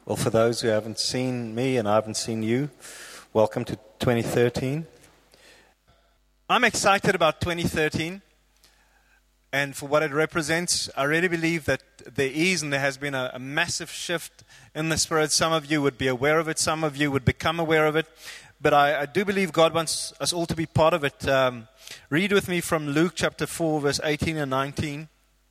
Well, for those who haven't seen me and I haven't seen you, welcome to 2013. I'm excited about 2013 and for what it represents. I really believe that there is and there has been a massive shift in the Spirit. Some of you would be aware of it. Some of you would become aware of it. But I do believe God wants us all to be part of it. Read with me from Luke chapter 4, verse 18 and 19.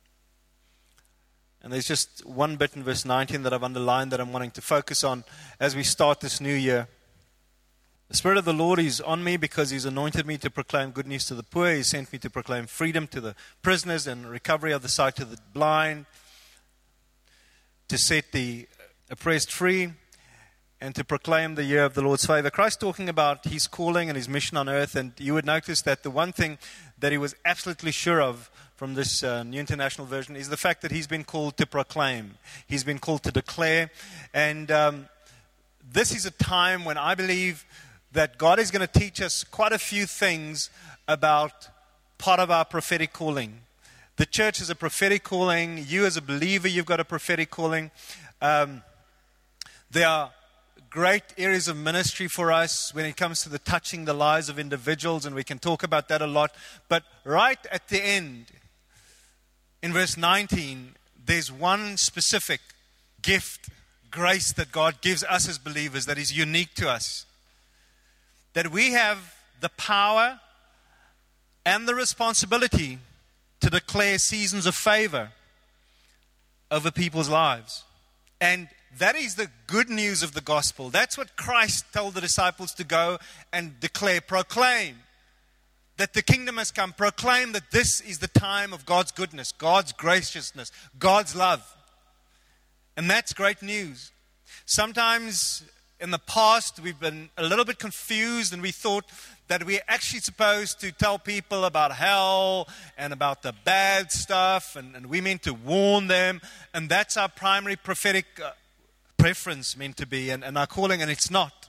And there's just one bit in verse 19 that I've underlined that I'm wanting to focus on as we start this new year. The Spirit of the Lord is on me because He's anointed me to proclaim good news to the poor. He sent me to proclaim freedom to the prisoners and recovery of the sight to the blind, to set the oppressed free, and to proclaim the year of the Lord's favor. Christ talking about His calling and His mission on earth, and you would notice that the one thing that He was absolutely sure of from this New International Version is the fact that He's been called to proclaim. He's been called to declare. And this is a time when I believe that God is going to teach us quite a few things about part of our prophetic calling. The church is a prophetic calling. You as a believer, you've got a prophetic calling. There are great areas of ministry for us when it comes to the touching the lives of individuals, and we can talk about that a lot. But right at the end, in verse 19, there's one specific gift, grace that God gives us as believers that is unique to us. That we have the power and the responsibility to declare seasons of favor over people's lives. And that is the good news of the gospel. That's what Christ told the disciples to go and declare, proclaim that the kingdom has come. Proclaim that this is the time of God's goodness, God's graciousness, God's love. And that's great news. Sometimes in the past we've been a little bit confused and we thought that we're actually supposed to tell people about hell and about the bad stuff and we meant to warn them, and that's our primary prophetic preference meant to be and our calling, and it's not.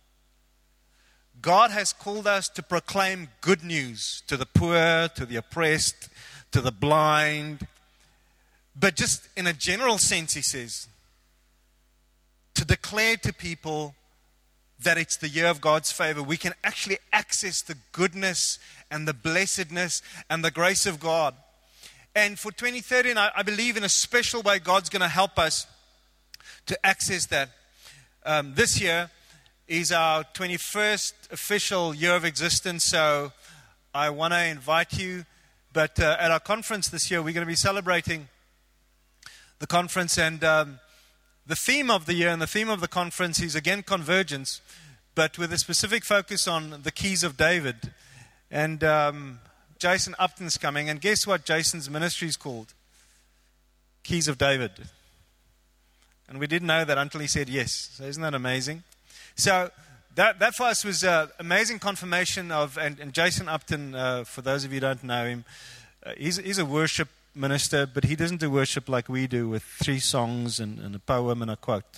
God has called us to proclaim good news to the poor, to the oppressed, to the blind, but just in a general sense, He says, to declare to people that it's the year of God's favor. We can actually access the goodness and the blessedness and the grace of God. And for 2013, I believe in a special way God's going to help us to access that. This year is our 21st official year of existence, so I want to invite you. But at our conference this year, we're going to be celebrating the conference, and the theme of the year and the theme of the conference is again convergence, but with a specific focus on the keys of David. And Jason Upton's coming, and guess what Jason's ministry is called? Keys of David. And we didn't know that until he said yes. So isn't that amazing? So that for us was amazing confirmation of, and Jason Upton, for those of you who don't know him, he's a worship minister, but he doesn't do worship like we do with 3 songs and a poem and a quote.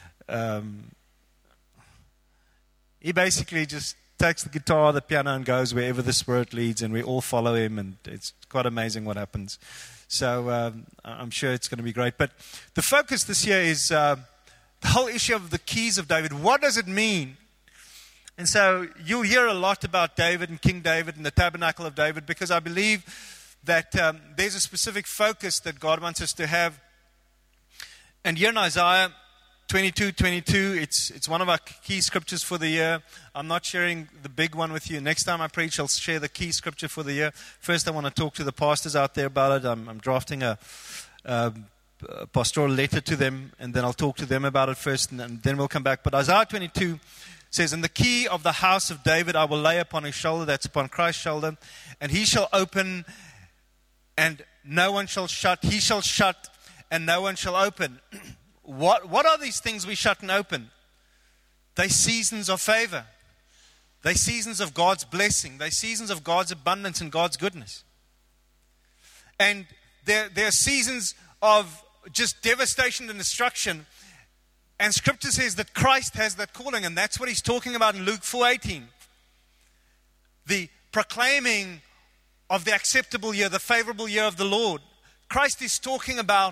He basically just takes the guitar, the piano, and goes wherever the Spirit leads, and we all follow him, and it's quite amazing what happens. So I'm sure it's going to be great. But the focus this year is the whole issue of the keys of David. What does it mean? And so you'll hear a lot about David and King David and the tabernacle of David, because I believe that there's a specific focus that God wants us to have. And here in Isaiah 22:22, it's one of our key scriptures for the year. I'm not sharing the big one with you. Next time I preach, I'll share the key scripture for the year. First, I want to talk to the pastors out there about it. I'm drafting a pastoral letter to them, and then I'll talk to them about it first, and then we'll come back. But Isaiah 22 says, "And the key of the house of David I will lay upon his shoulder," that's upon Christ's shoulder, "and he shall open, and no one shall shut. He shall shut, and no one shall open." What are these things we shut and open? They're seasons of favor. They're seasons of God's blessing. They're seasons of God's abundance and God's goodness. And there are seasons of just devastation and destruction. And Scripture says that Christ has that calling, and that's what He's talking about in Luke 4:18. The proclaiming of the acceptable year, the favorable year of the Lord. Christ is talking about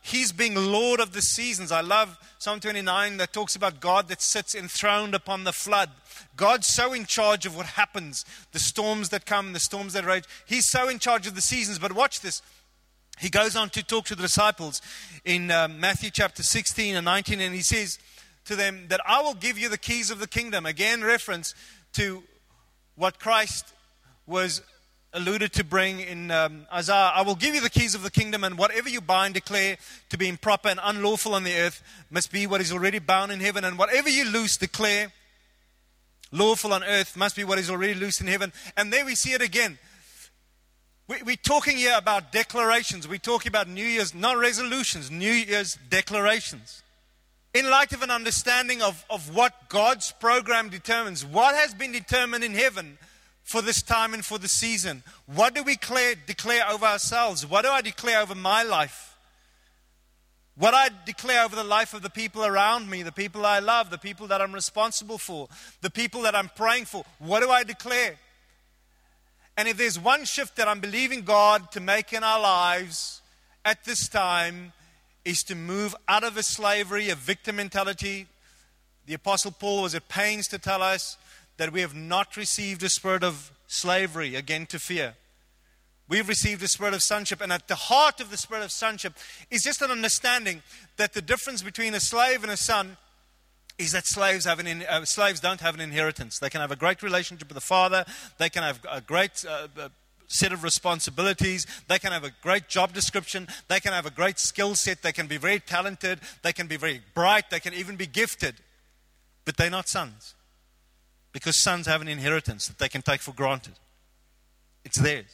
He's being Lord of the seasons. I love Psalm 29 that talks about God that sits enthroned upon the flood. God's so in charge of what happens, the storms that come, the storms that rage. He's so in charge of the seasons. But watch this. He goes on to talk to the disciples in Matthew chapter 16 and 19, and he says to them that I will give you the keys of the kingdom. Again, reference to what Christ was alluded to bring in Isaiah. I will give you the keys of the kingdom, and whatever you bind, declare to be improper and unlawful on the earth must be what is already bound in heaven, and whatever you loose, declare lawful on earth must be what is already loosed in heaven. And there we see it again. We're talking here about declarations. We're talking about New Year's, not resolutions, New Year's declarations. In light of an understanding of what God's program determines, what has been determined in heaven for this time and for the season, what do we declare over ourselves? What do I declare over my life? What I declare over the life of the people around me, the people I love, the people that I'm responsible for, the people that I'm praying for, what do I declare? And if there's one shift that I'm believing God to make in our lives at this time, is to move out of a slavery, a victim mentality. The Apostle Paul was at pains to tell us that we have not received a spirit of slavery, again to fear. We've received a spirit of sonship, and at the heart of the spirit of sonship is just an understanding that the difference between a slave and a son is that slaves don't have an inheritance. They can have a great relationship with the father. They can have a great set of responsibilities. They can have a great job description. They can have a great skill set. They can be very talented. They can be very bright. They can even be gifted. But they're not sons. Because sons have an inheritance that they can take for granted. It's theirs.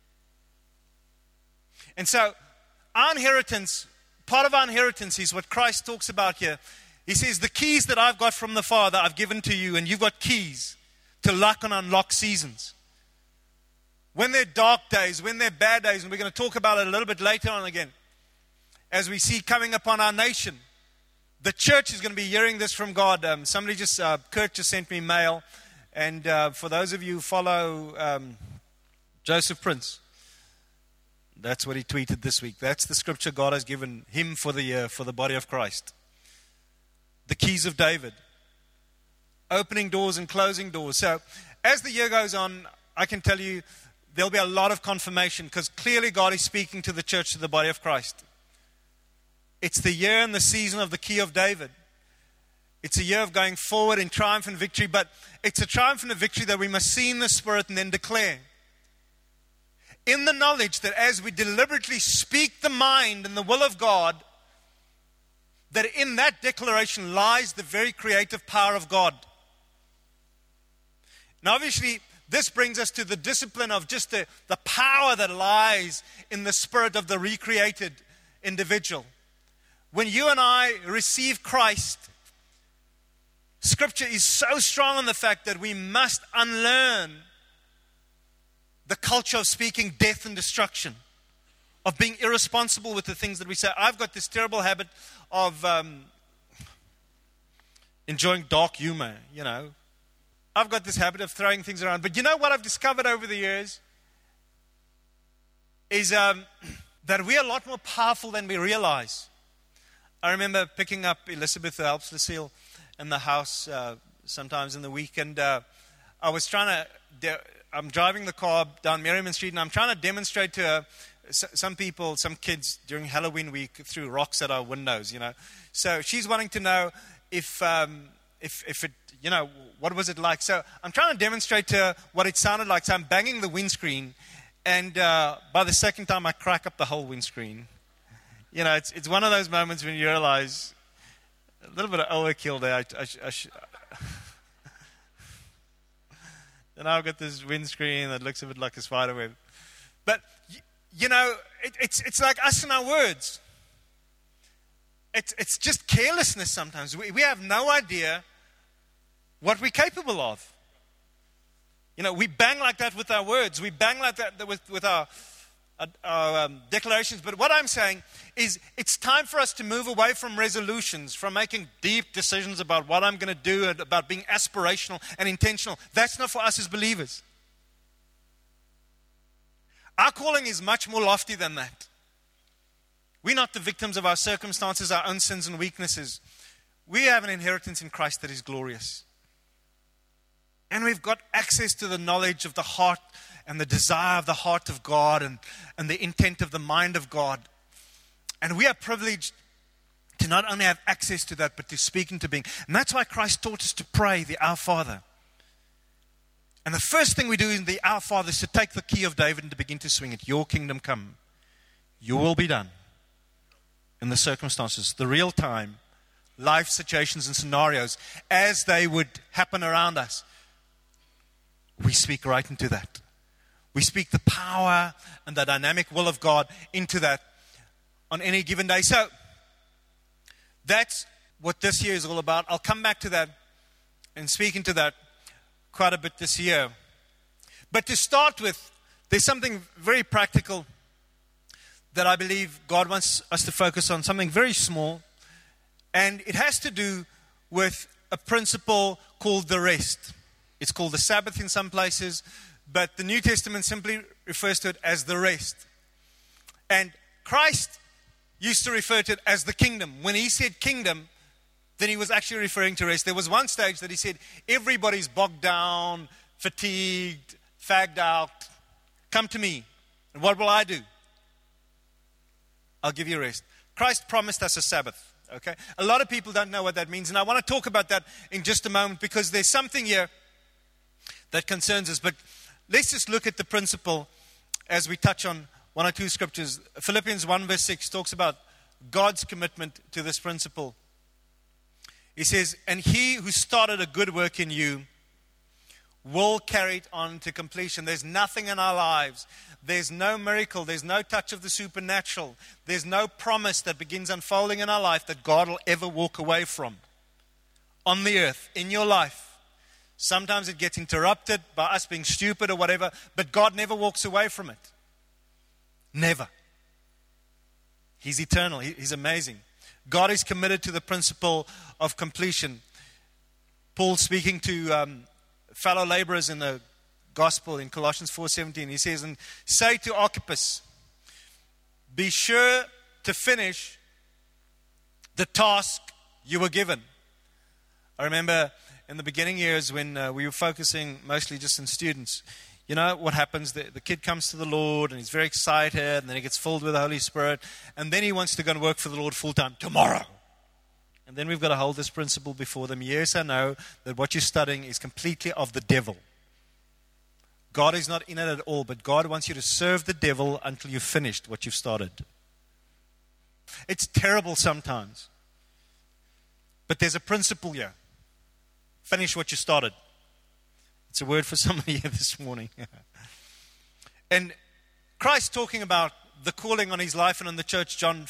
And so, our inheritance, part of our inheritance is what Christ talks about here. He says, the keys that I've got from the Father, I've given to you, and you've got keys to lock and unlock seasons. When they're dark days, when they're bad days, and we're going to talk about it a little bit later on again, as we see coming upon our nation, the church is going to be hearing this from God. Kurt just sent me mail, and for those of you who follow Joseph Prince, that's what he tweeted this week. That's the scripture God has given him for the year, for the body of Christ. The keys of David. Opening doors and closing doors. So, as the year goes on, I can tell you there'll be a lot of confirmation because clearly God is speaking to the church, to the body of Christ. It's the year and the season of the key of David. It's a year of going forward in triumph and victory, but it's a triumph and a victory that we must see in the Spirit and then declare. In the knowledge that as we deliberately speak the mind and the will of God, that in that declaration lies the very creative power of God. Now obviously, this brings us to the discipline of just the power that lies in the spirit of the recreated individual. When you and I receive Christ, Scripture is so strong on the fact that we must unlearn the culture of speaking death and destruction, of being irresponsible with the things that we say. I've got this terrible habit of enjoying dark humor, you know. I've got this habit of throwing things around. But you know what I've discovered over the years? Is that we are a lot more powerful than we realize. I remember picking up Elizabeth, who helps Lucille, in the house sometimes in the week. And I was I'm driving the car down Merriman Street, and I'm trying to demonstrate to her, some people, some kids during Halloween week threw rocks at our windows, you know. So she's wanting to know if it, you know, what was it like? So I'm trying to demonstrate to her what it sounded like. So I'm banging the windscreen, and by the second time I crack up the whole windscreen. You know, it's one of those moments when you realize a little bit of overkill there. And I've got this windscreen that looks a bit like a spider web. But, you know, it's like us and our words. It's just carelessness sometimes. We have no idea what we're capable of. You know, we bang like that with our words. We bang like that with our declarations. But what I'm saying is it's time for us to move away from resolutions, from making deep decisions about what I'm going to do and about being aspirational and intentional. That's not for us as believers. Our calling is much more lofty than that. We're not the victims of our circumstances, our own sins and weaknesses. We have an inheritance in Christ that is glorious. And we've got access to the knowledge of the heart and the desire of the heart of God and the intent of the mind of God. And we are privileged to not only have access to that, but to speak into being. And that's why Christ taught us to pray the Our Father. And the first thing we do in the Our Father is to take the key of David and to begin to swing it. Your kingdom come. Your will be done. In the circumstances, the real time, life situations and scenarios, as they would happen around us. We speak right into that. We speak the power and the dynamic will of God into that on any given day. So, that's what this year is all about. I'll come back to that and speak into that quite a bit this year. But to start with, there's something very practical that I believe God wants us to focus on, something very small. And it has to do with a principle called the rest. It's called the Sabbath in some places, but the New Testament simply refers to it as the rest. And Christ used to refer to it as the kingdom. When he said kingdom, then he was actually referring to rest. There was one stage that he said, everybody's bogged down, fatigued, fagged out. Come to me. And what will I do? I'll give you rest. Christ promised us a Sabbath. Okay? A lot of people don't know what that means. And I want to talk about that in just a moment because there's something here that concerns us. But let's just look at the principle as we touch on one or two scriptures. Philippians 1 verse 6 talks about God's commitment to this principle. He says, and he who started a good work in you will carry it on to completion. There's nothing in our lives. There's no miracle. There's no touch of the supernatural. There's no promise that begins unfolding in our life that God will ever walk away from. On the earth, in your life. Sometimes it gets interrupted by us being stupid or whatever, but God never walks away from it. Never. He's eternal. He's amazing. God is committed to the principle of completion. Paul speaking to fellow laborers in the gospel in Colossians 4:17, he says, and say to Archippus, be sure to finish the task you were given. I remember in the beginning years when we were focusing mostly just on students, you know what happens? The kid comes to the Lord and he's very excited and then he gets filled with the Holy Spirit and then he wants to go and work for the Lord full time tomorrow. And then we've got to hold this principle before them. Yes, I know that what you're studying is completely of the devil. God is not in it at all, but God wants you to serve the devil until you've finished what you've started. It's terrible sometimes. But there's a principle here. Finish what you started. It's a word for somebody here this morning. And Christ talking about the calling on his life and on the church, John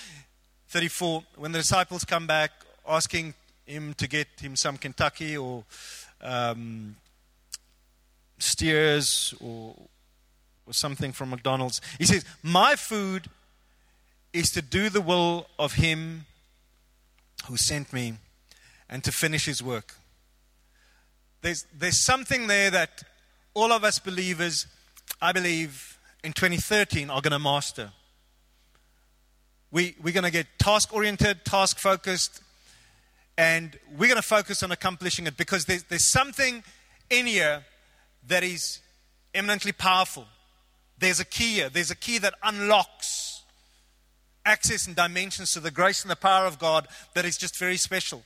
4:34, when the disciples come back asking him to get him some Kentucky or Steers or something from McDonald's. He says, my food is to do the will of him who sent me and to finish his work. There's something there that all of us believers, I believe, in 2013 are going to master. We're going to get task-oriented, task-focused, and we're going to focus on accomplishing it because there's something in here that is eminently powerful. There's a key here. There's a key that unlocks access and dimensions to the grace and the power of God that is just very special.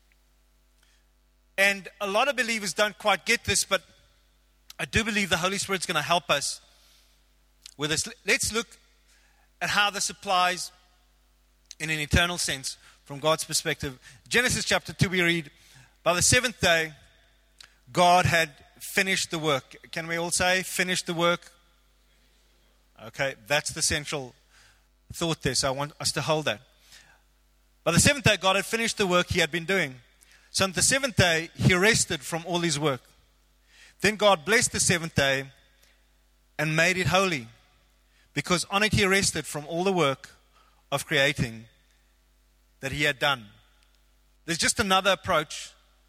And a lot of believers don't quite get this, but I do believe the Holy Spirit's going to help us with this. Let's look at how this applies in an eternal sense from God's perspective. Genesis chapter 2, we read, by the seventh day, God had finished the work. Can we all say, finished the work? Okay, that's the central thought there, so I want us to hold that. By the seventh day, God had finished the work he had been doing. So on the seventh day, he rested from all his work. Then God blessed the seventh day and made it holy, because on it he rested from all the work of creating that he had done. There's just another approach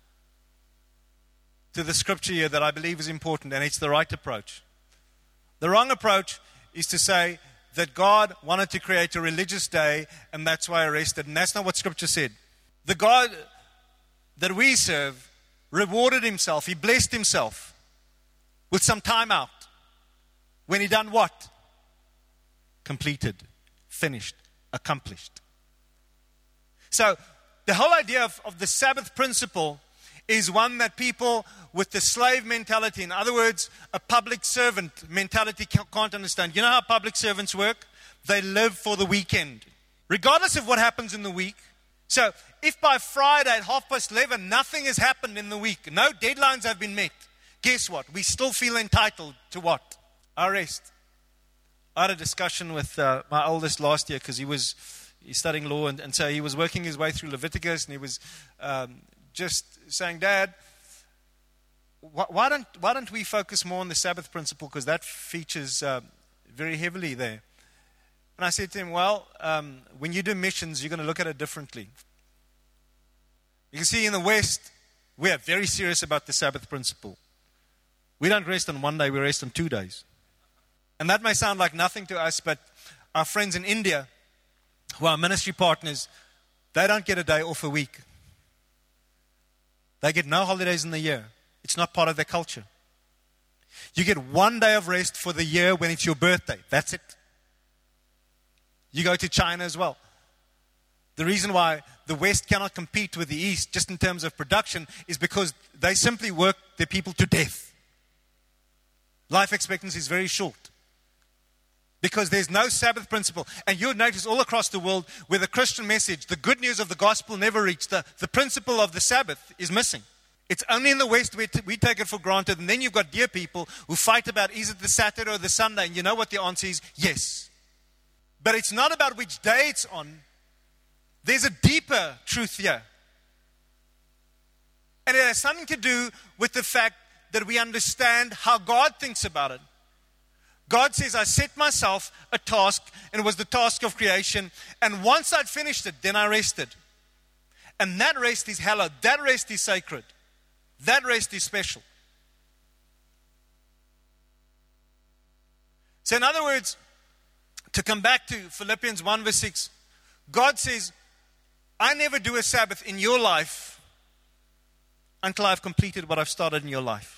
to the scripture here that I believe is important, and it's the right approach. The wrong approach is to say that God wanted to create a religious day, and that's why I rested. And that's not what Scripture said. The God that we serve rewarded himself. He blessed himself with some time out. When he done what? Completed, finished, accomplished. So the whole idea of the Sabbath principle is one that people with the slave mentality, in other words, a public servant mentality, can't understand. You know how public servants work? They live for the weekend, regardless of what happens in the week. So if by Friday at 11:30 nothing has happened in the week, no deadlines have been met, guess what? We still feel entitled to what? Our rest. I had a discussion with my oldest last year because he's studying law, and so he was working his way through Leviticus, and he was just saying, Dad, why don't we focus more on the Sabbath principle, because that features very heavily there. And I said to him, well, when you do missions, you're going to look at it differently. You can see in the West, we are very serious about the Sabbath principle. We don't rest on one day, we rest on 2 days. And that may sound like nothing to us, but our friends in India, who are ministry partners, they don't get a day off a week. They get no holidays in the year. It's not part of their culture. You get 1 day of rest for the year when it's your birthday. That's it. You go to China as well. The reason why the West cannot compete with the East, just in terms of production, is because they simply work their people to death. Life expectancy is very short. Because there's no Sabbath principle. And you'll notice all across the world where the Christian message, the good news of the gospel never reached, the principle of the Sabbath is missing. It's only in the West where we take it for granted. And then you've got dear people who fight about, is it the Saturday or the Sunday? And you know what the answer is? Yes. But it's not about which day it's on. There's a deeper truth here. And it has something to do with the fact that we understand how God thinks about it. God says, I set myself a task, and it was the task of creation. And once I'd finished it, then I rested. And that rest is hallowed. That rest is sacred. That rest is special. So in other words, to come back to Philippians 1 verse 6, God says, I never do a Sabbath in your life until I've completed what I've started in your life.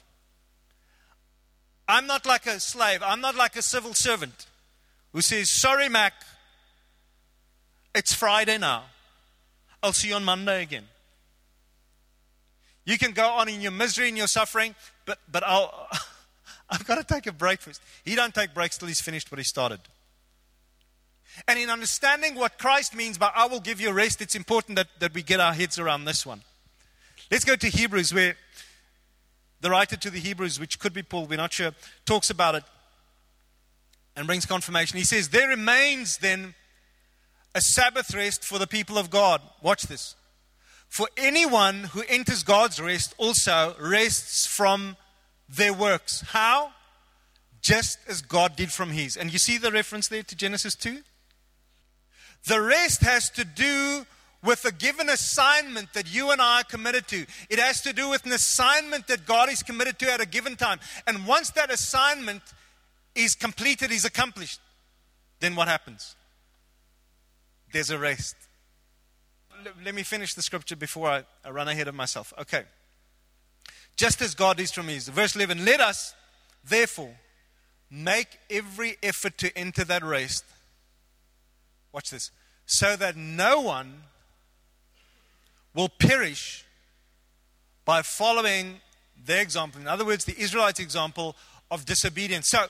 I'm not like a slave. I'm not like a civil servant who says, sorry, Mac, it's Friday now. I'll see you on Monday again. You can go on in your misery and your suffering, but I've got to take a break first. He don't take breaks till he's finished what he started. And in understanding what Christ means by I will give you rest, it's important that we get our heads around this one. Let's go to Hebrews, where the writer to the Hebrews, which could be Paul, we're not sure, talks about it and brings confirmation. He says, there remains then a Sabbath rest for the people of God. Watch this. For anyone who enters God's rest also rests from their works. How? Just as God did from his. And you see the reference there to Genesis 2? The rest has to do with a given assignment that you and I are committed to. It has to do with an assignment that God is committed to at a given time. And once that assignment is completed, is accomplished, then what happens? There's a rest. Let me finish the scripture before I run ahead of myself. Okay. Just as God is from his. Verse 11, let us, therefore, make every effort to enter that rest. Watch this. So that no one will perish by following their example. In other words, the Israelites' example of disobedience. So,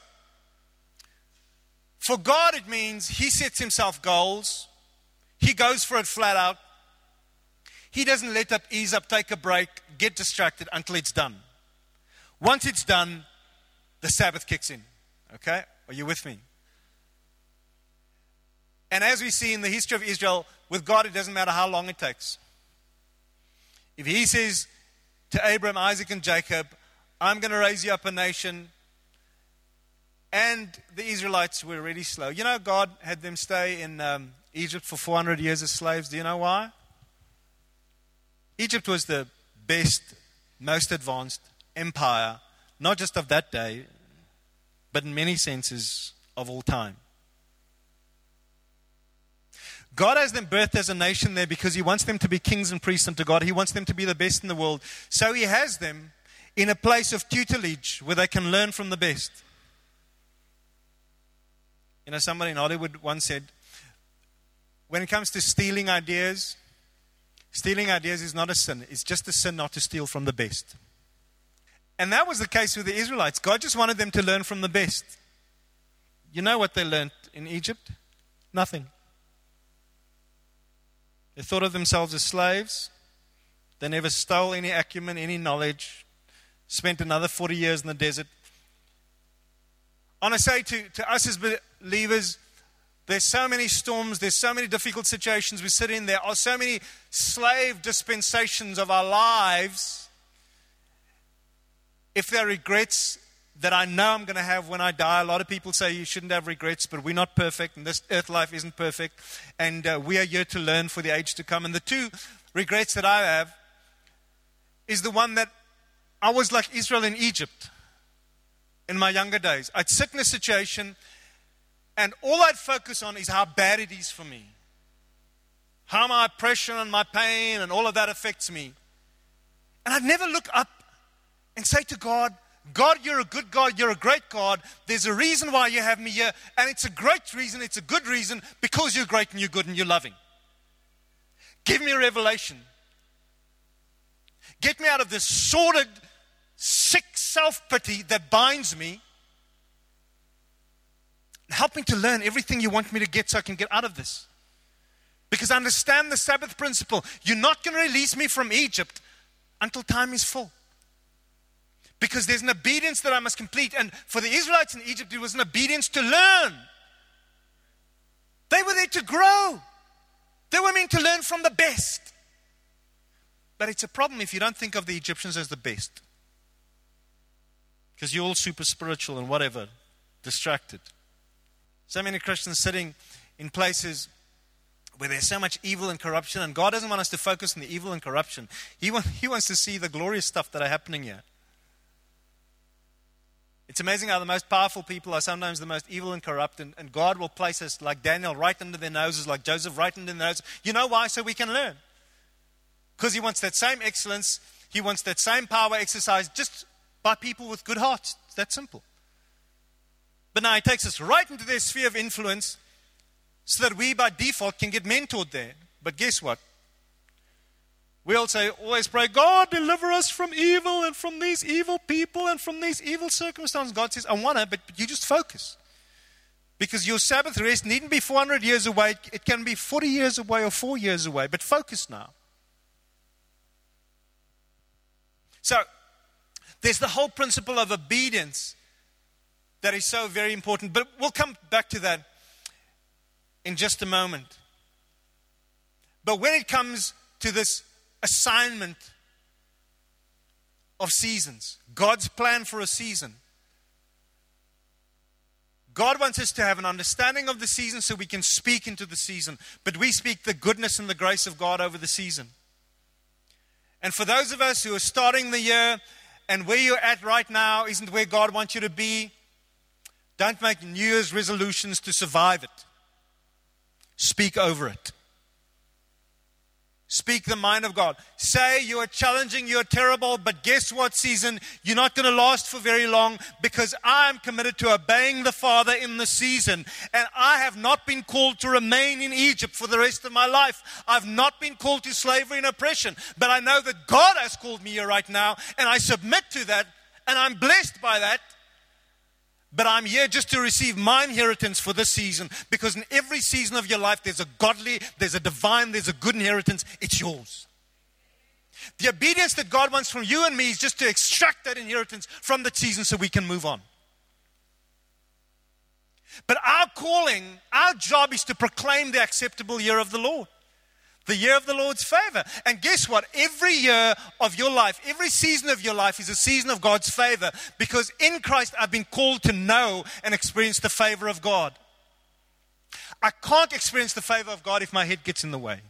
for God it means he sets himself goals. He goes for it flat out. He doesn't let up, ease up, take a break, get distracted until it's done. Once it's done, the Sabbath kicks in. Okay? Are you with me? And as we see in the history of Israel, with God it doesn't matter how long it takes. If he says to Abraham, Isaac, and Jacob, I'm going to raise you up a nation, and the Israelites were really slow. You know, God had them stay in Egypt for 400 years as slaves. Do you know why? Egypt was the best, most advanced empire, not just of that day, but in many senses of all time. God has them birthed as a nation there because He wants them to be kings and priests unto God. He wants them to be the best in the world. So He has them in a place of tutelage where they can learn from the best. You know, somebody in Hollywood once said, when it comes to stealing ideas is not a sin. It's just a sin not to steal from the best. And that was the case with the Israelites. God just wanted them to learn from the best. You know what they learned in Egypt? Nothing. They thought of themselves as slaves. They never stole any acumen, any knowledge. Spent another 40 years in the desert. I want to say to us as believers, there's so many storms, there's so many difficult situations we sit in. There are so many slave dispensations of our lives. If there are regrets that I know I'm going to have when I die, a lot of people say you shouldn't have regrets, but we're not perfect, and this earth life isn't perfect, and we are here to learn for the age to come. And the two regrets that I have is the one that I was like Israel in Egypt in my younger days. I'd sit in a situation, and all I'd focus on is how bad it is for me. How my oppression and my pain and all of that affects me. And I'd never look up and say to God, God, you're a good God, you're a great God. There's a reason why you have me here, and it's a great reason, it's a good reason, because you're great and you're good and you're loving. Give me a revelation. Get me out of this sordid, sick self-pity that binds me. Help me to learn everything you want me to get so I can get out of this. Because I understand the Sabbath principle. You're not going to release me from Egypt until time is full. Because there's an obedience that I must complete. And for the Israelites in Egypt, it was an obedience to learn. They were there to grow. They were meant to learn from the best. But it's a problem if you don't think of the Egyptians as the best. Because you're all super spiritual and whatever, distracted. So many Christians sitting in places where there's so much evil and corruption, and God doesn't want us to focus on the evil and corruption. He wants to see the glorious stuff that are happening here. It's amazing how the most powerful people are sometimes the most evil and corrupt, and God will place us like Daniel right under their noses, like Joseph right under their noses. You know why? So we can learn. Because He wants that same excellence, He wants that same power exercised just by people with good hearts. It's that simple. But now He takes us right into their sphere of influence so that we by default can get mentored there. But guess what? We also always pray, God, deliver us from evil and from these evil people and from these evil circumstances. God says, I want to, but you just focus. Because your Sabbath rest needn't be 400 years away. It can be 40 years away or 4 years away. But focus now. So, there's the whole principle of obedience that is so very important. But we'll come back to that in just a moment. But when it comes to this assignment of seasons, God's plan for a season, God wants us to have an understanding of the season so we can speak into the season. But we speak the goodness and the grace of God over the season. And for those of us who are starting the year and where you're at right now isn't where God wants you to be, don't make New Year's resolutions to survive it. Speak over it. Speak the mind of God. Say you are challenging, you are terrible, but guess what, season? You're not going to last for very long because I'm committed to obeying the Father in the season. And I have not been called to remain in Egypt for the rest of my life. I've not been called to slavery and oppression. But I know that God has called me here right now, and I submit to that, and I'm blessed by that. But I'm here just to receive my inheritance for this season. Because in every season of your life, there's a godly, there's a divine, there's a good inheritance. It's yours. The obedience that God wants from you and me is just to extract that inheritance from that season so we can move on. But our calling, our job is to proclaim the acceptable year of the Lord. The year of the Lord's favor. And guess what? Every year of your life, every season of your life is a season of God's favor. Because in Christ, I've been called to know and experience the favor of God. I can't experience the favor of God if my head gets in the way.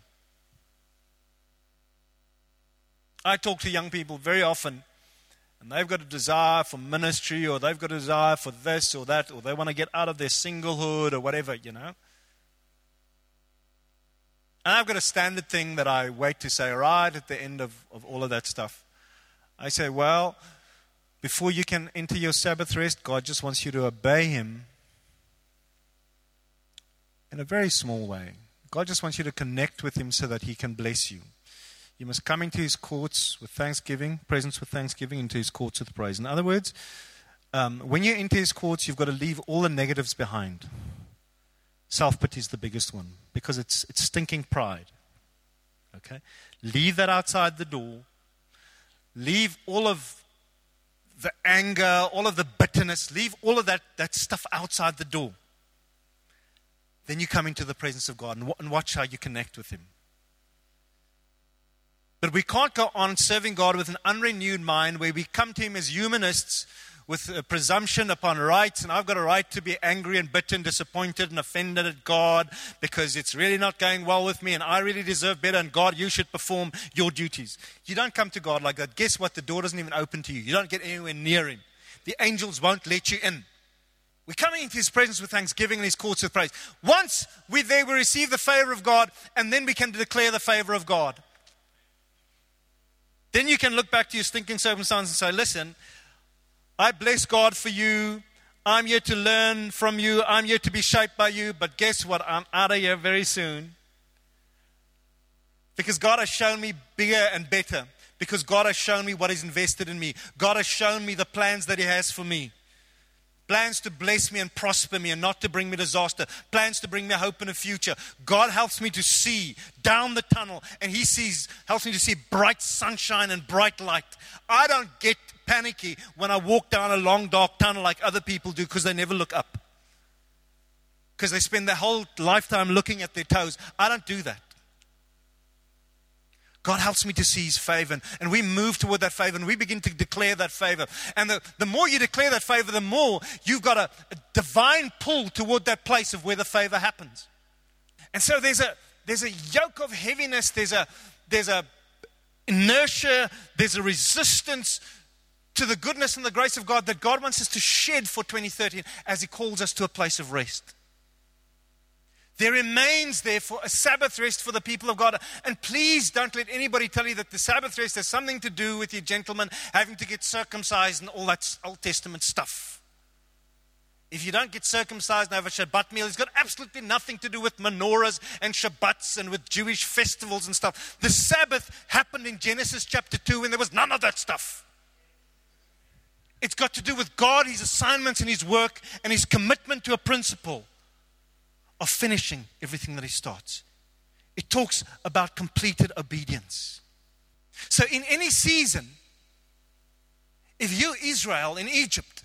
I talk to young people very often, and they've got a desire for ministry, or they've got a desire for this or that, or they want to get out of their singlehood or whatever, you know. And I've got a standard thing that I wait to say right at the end of all of that stuff. I say, well, before you can enter your Sabbath rest, God just wants you to obey Him in a very small way. God just wants you to connect with Him so that He can bless you. You must come into His courts with thanksgiving, presence with thanksgiving, into His courts with praise. In other words, when you enter His courts, you've got to leave all the negatives behind. Self-pity is the biggest one because it's stinking pride. Okay? Leave that outside the door. Leave all of the anger, all of the bitterness, leave all of that stuff outside the door. Then you come into the presence of God and watch how you connect with Him. But we can't go on serving God with an unrenewed mind where we come to Him as humanists with a presumption upon rights, and I've got a right to be angry and bitter and disappointed and offended at God because it's really not going well with me and I really deserve better, and God, you should perform your duties. You don't come to God like that. Guess what? The door doesn't even open to you. You don't get anywhere near Him. The angels won't let you in. We're coming into His presence with thanksgiving and His courts with praise. Once we're there, we receive the favor of God, and then we can declare the favor of God. Then you can look back to your stinking circumstance and say, listen, I bless God for you. I'm here to learn from you. I'm here to be shaped by you. But guess what? I'm out of here very soon. Because God has shown me bigger and better. Because God has shown me what He's invested in me. God has shown me the plans that He has for me. Plans to bless me and prosper me and not to bring me disaster. Plans to bring me hope in the future. God helps me to see down the tunnel, and He helps me to see bright sunshine and bright light. I don't get panicky when I walk down a long dark tunnel like other people do because they never look up. Because they spend their whole lifetime looking at their toes. I don't do that. God helps me to see His favor, and we move toward that favor, and we begin to declare that favor. And the more you declare that favor, the more you've got a divine pull toward that place of where the favor happens. And so there's a yoke of heaviness, there's a inertia, there's a resistance to the goodness and the grace of God that God wants us to shed for 2013 as He calls us to a place of rest. There remains, therefore, a Sabbath rest for the people of God. And please don't let anybody tell you that the Sabbath rest has something to do with you gentlemen having to get circumcised and all that Old Testament stuff. If you don't get circumcised and have a Shabbat meal, it's got absolutely nothing to do with menorahs and Shabbats and with Jewish festivals and stuff. The Sabbath happened in Genesis chapter 2 and there was none of that stuff. It's got to do with God, His assignments and His work and His commitment to a principle of finishing everything that He starts. It talks about completed obedience. So in any season, if you, Israel, in Egypt,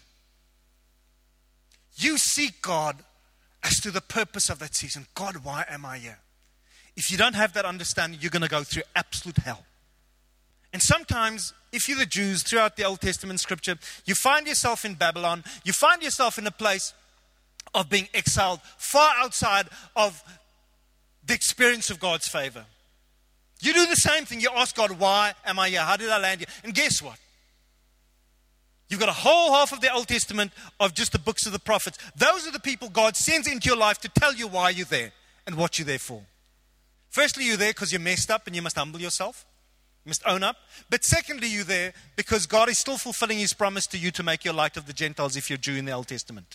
you seek God as to the purpose of that season. God, why am I here? If you don't have that understanding, you're going to go through absolute hell. And sometimes, if you're the Jews throughout the Old Testament scripture, you find yourself in Babylon, you find yourself in a place of being exiled far outside of the experience of God's favor. You do the same thing. You ask God, why am I here? How did I land here? And guess what? You've got a whole half of the Old Testament of just the books of the prophets. Those are the people God sends into your life to tell you why you're there and what you're there for. Firstly, you're there because you messed up and you must humble yourself. You must own up. But secondly, you're there because God is still fulfilling His promise to you to make you a light of the Gentiles if you're Jew in the Old Testament.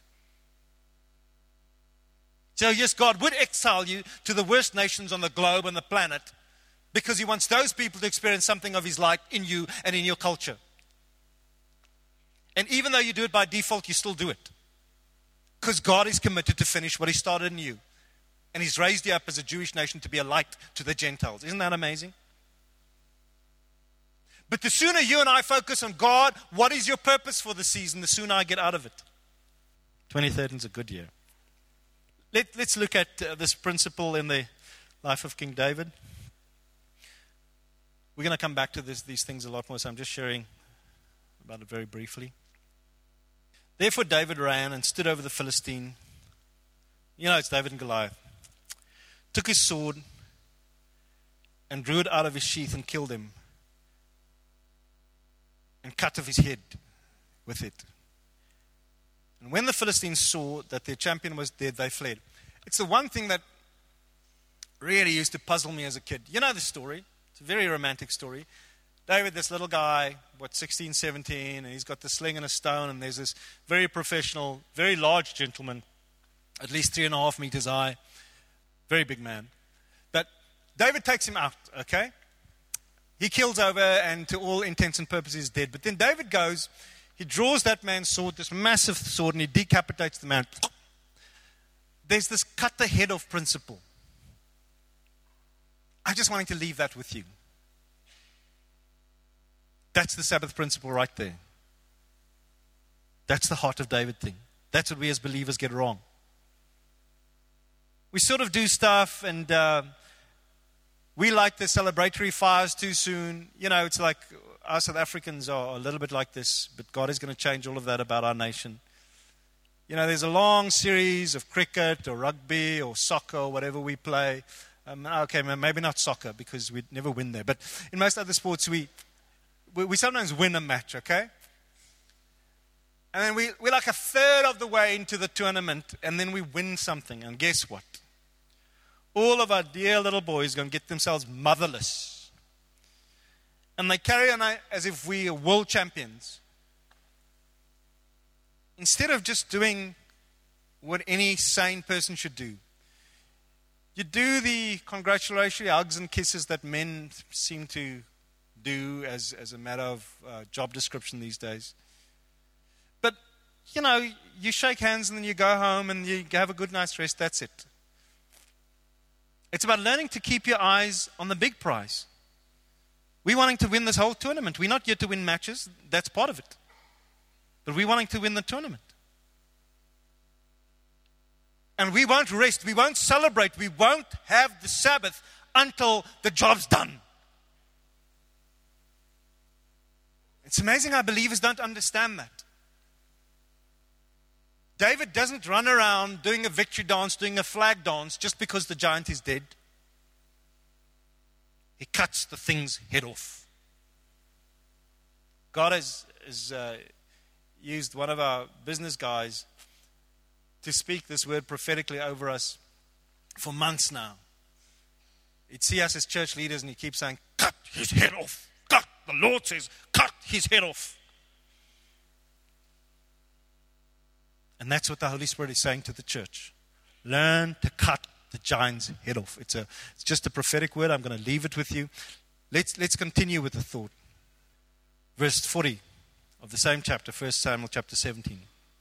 So yes, God would exile you to the worst nations on the globe and the planet because He wants those people to experience something of His light in you and in your culture. And even though you do it by default, you still do it. Because God is committed to finish what He started in you. And He's raised you up as a Jewish nation to be a light to the Gentiles. Isn't that amazing? But the sooner you and I focus on God, what is your purpose for the season, the sooner I get out of it. 2013 is a good year. Let's look at this principle in the life of King David. We're going to come back to these things a lot more, so I'm just sharing about it very briefly. Therefore David ran and stood over the Philistine. You know, it's David and Goliath. Took his sword and drew it out of his sheath and killed him. And cut off his head with it. And when the Philistines saw that their champion was dead, they fled. It's the one thing that really used to puzzle me as a kid. You know the story. It's a very romantic story. David, this little guy, 16, 17, and he's got the sling and a stone, and there's this very professional, very large gentleman, at least 3.5 meters high, very big man. But David takes him out, okay? He kills over, and to all intents and purposes is dead. But then David goes, he draws that man's sword, this massive sword, and he decapitates the man. There's this cut the head off principle. I just wanted to leave that with you. That's the Sabbath principle right there. That's the heart of David thing. That's what we as believers get wrong. We sort of do stuff, and we light the celebratory fires too soon. You know, it's like our South Africans are a little bit like this, but God is going to change all of that about our nation. You know, there's a long series of cricket or rugby or soccer or whatever we play. Okay, maybe not soccer because we'd never win there. But in most other sports, we sometimes win a match, okay? And then we're like a third of the way into the tournament, and then we win something. And guess what? All of our dear little boys are going to get themselves motherless. And they carry on as if we are world champions. Instead of just doing what any sane person should do. You do the congratulatory hugs and kisses that men seem to do as a matter of job description these days. But, you know, you shake hands and then you go home and you have a good night's rest. That's it. It's about learning to keep your eyes on the big prize. We're wanting to win this whole tournament. We're not here to win matches. That's part of it. But we're wanting to win the tournament. And we won't rest. We won't celebrate. We won't have the Sabbath until the job's done. It's amazing how believers don't understand that. David doesn't run around doing a victory dance, doing a flag dance just because the giant is dead. He cuts the thing's head off. God has used one of our business guys to speak this word prophetically over us for months now. He'd see us as church leaders and he keeps saying, cut his head off. Cut. The Lord says, cut his head off. And that's what the Holy Spirit is saying to the church. Learn to cut the giant's head off. It's just a prophetic word. I'm going to leave it with you. Let's continue with the thought. Verse 40 of the same chapter, 1 Samuel chapter 17.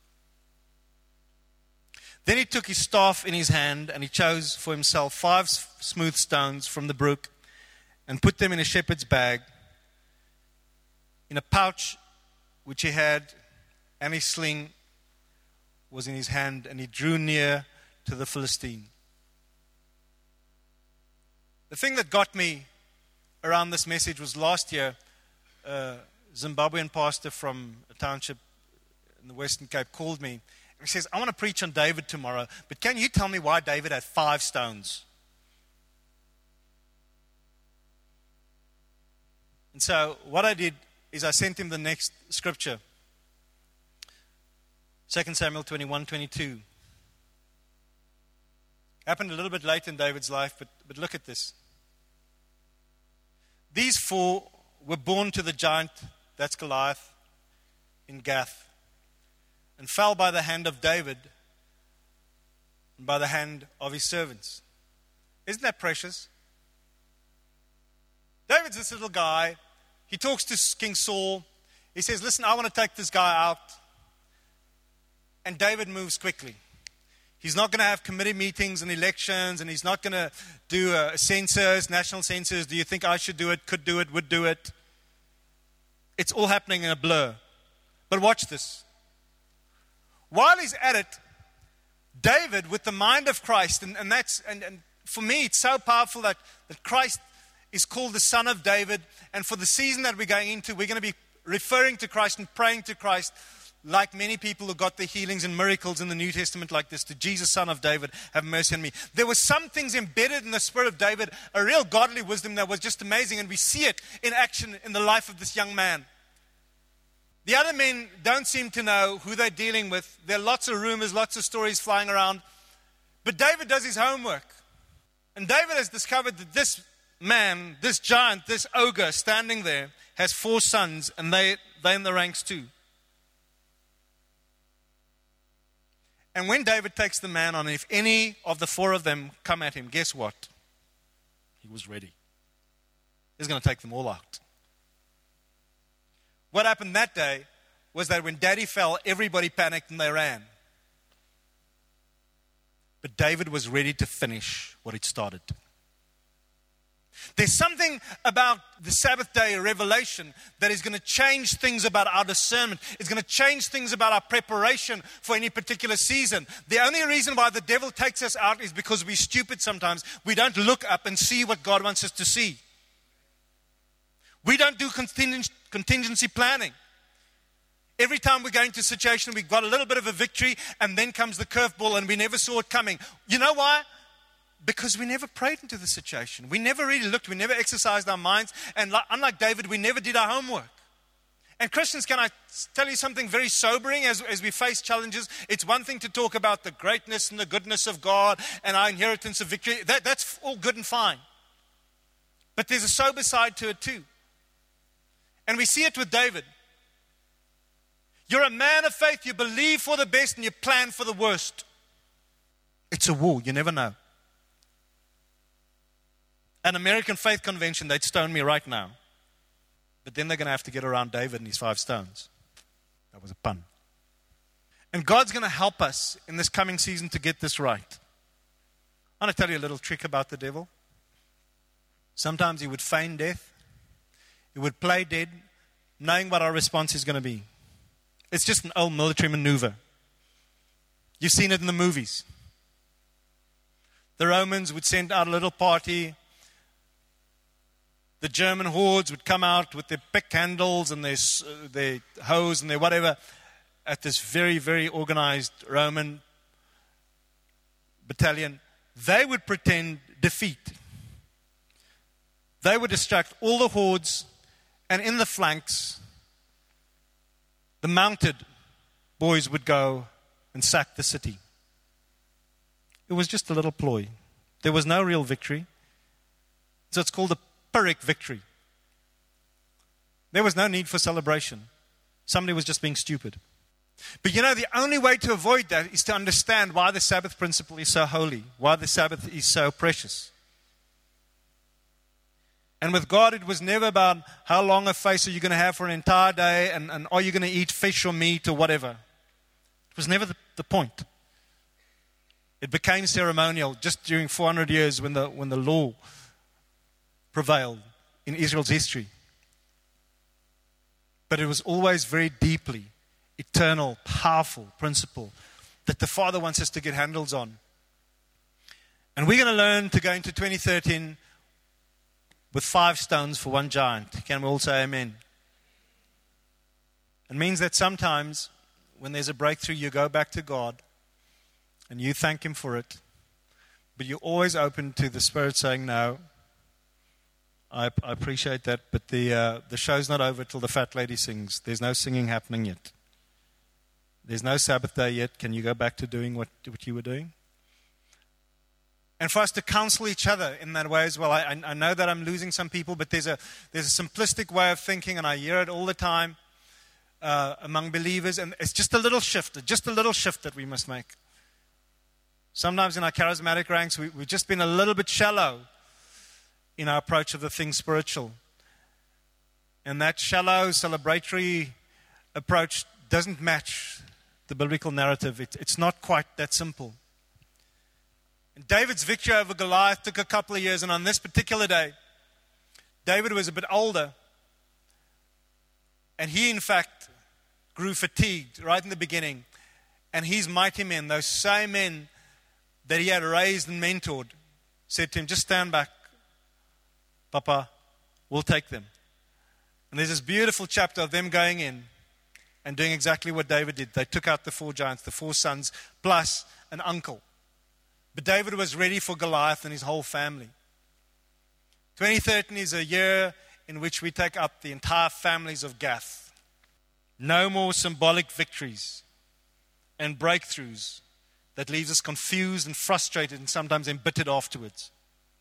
Then he took his staff in his hand and he chose for himself 5 smooth stones from the brook and put them in a shepherd's bag, in a pouch which he had, and his sling was in his hand, and he drew near to the Philistine. The thing that got me around this message was last year, a Zimbabwean pastor from a township in the Western Cape called me. He says, I want to preach on David tomorrow, but can you tell me why David had 5 stones? And so what I did is I sent him the next scripture. 2 Samuel 21:22. Happened a little bit late in David's life, but look at this. These 4 were born to the giant, that's Goliath, in Gath, and fell by the hand of David and by the hand of his servants. Isn't that precious? David's this little guy. He talks to King Saul. He says, listen, I want to take this guy out. And David moves quickly. He's not going to have committee meetings and elections, and he's not going to do a census, national census. Do you think I should do it, could do it, would do it? It's all happening in a blur. But watch this. While he's at it, David, with the mind of Christ, and for me it's so powerful that Christ is called the Son of David, and for the season that we're going into, we're going to be referring to Christ and praying to Christ like many people who got the healings and miracles in the New Testament like this, to Jesus, Son of David, have mercy on me. There were some things embedded in the spirit of David, a real godly wisdom that was just amazing, and we see it in action in the life of this young man. The other men don't seem to know who they're dealing with. There are lots of rumors, lots of stories flying around. But David does his homework. And David has discovered that this man, this giant, this ogre standing there has 4 sons, and they're in the ranks too. And when David takes the man on, if any of the 4 of them come at him, guess what? He was ready. He's going to take them all out. What happened that day was that when Daddy fell, everybody panicked and they ran. But David was ready to finish what he'd started. There's something about the Sabbath day revelation that is going to change things about our discernment. It's going to change things about our preparation for any particular season. The only reason why the devil takes us out is because we're stupid sometimes. We don't look up and see what God wants us to see. We don't do contingency planning. Every time we go into a situation, we've got a little bit of a victory, and then comes the curveball, and we never saw it coming. You know why? Because we never prayed into the situation. We never really looked. We never exercised our minds. And unlike David, we never did our homework. And Christians, can I tell you something very sobering as we face challenges? It's one thing to talk about the greatness and the goodness of God and our inheritance of victory. That's all good and fine. But there's a sober side to it too. And we see it with David. You're a man of faith. You believe for the best and you plan for the worst. It's a war. You never know. An American Faith Convention, they'd stone me right now. But then they're going to have to get around David and his 5 stones. That was a pun. And God's going to help us in this coming season to get this right. I want to tell you a little trick about the devil. Sometimes he would feign death. He would play dead, knowing what our response is going to be. It's just an old military maneuver. You've seen it in the movies. The Romans would send out a little party. The German hordes would come out with their pick handles and their hose and their whatever at this very, very organized Roman battalion. They would pretend defeat. They would distract all the hordes, and in the flanks, the mounted boys would go and sack the city. It was just a little ploy. There was no real victory. So it's called a Pyrrhic victory. There was no need for celebration. Somebody was just being stupid. But you know, the only way to avoid that is to understand why the Sabbath principle is so holy, why the Sabbath is so precious. And with God, it was never about how long a face are you going to have for an entire day and are you going to eat fish or meat or whatever. It was never the point. It became ceremonial just during 400 years when the law prevailed in Israel's history. But it was always very deeply eternal, powerful principle that the Father wants us to get handles on. And we're going to learn to go into 2013 with 5 stones for 1 giant. Can we all say amen? It means that sometimes when there's a breakthrough, you go back to God and you thank Him for it. But you're always open to the Spirit saying, no, I appreciate that, but the show's not over till the fat lady sings. There's no singing happening yet. There's no Sabbath day yet. Can you go back to doing what you were doing? And for us to counsel each other in that way as well. I know that I'm losing some people, but there's a simplistic way of thinking, and I hear it all the time among believers, and it's just a little shift that we must make. Sometimes in our charismatic ranks, we've just been a little bit shallow in our approach of the things spiritual. And that shallow, celebratory approach doesn't match the biblical narrative. It's not quite that simple. And David's victory over Goliath took a couple of years, and on this particular day, David was a bit older, and he in fact grew fatigued right in the beginning. And his mighty men, those same men that he had raised and mentored, said to him, just stand back, Papa, we'll take them. And there's this beautiful chapter of them going in and doing exactly what David did. They took out the 4 giants, the 4 sons, plus an uncle. But David was ready for Goliath and his whole family. 2013 is a year in which we take up the entire families of Gath. No more symbolic victories and breakthroughs that leaves us confused and frustrated and sometimes embittered afterwards.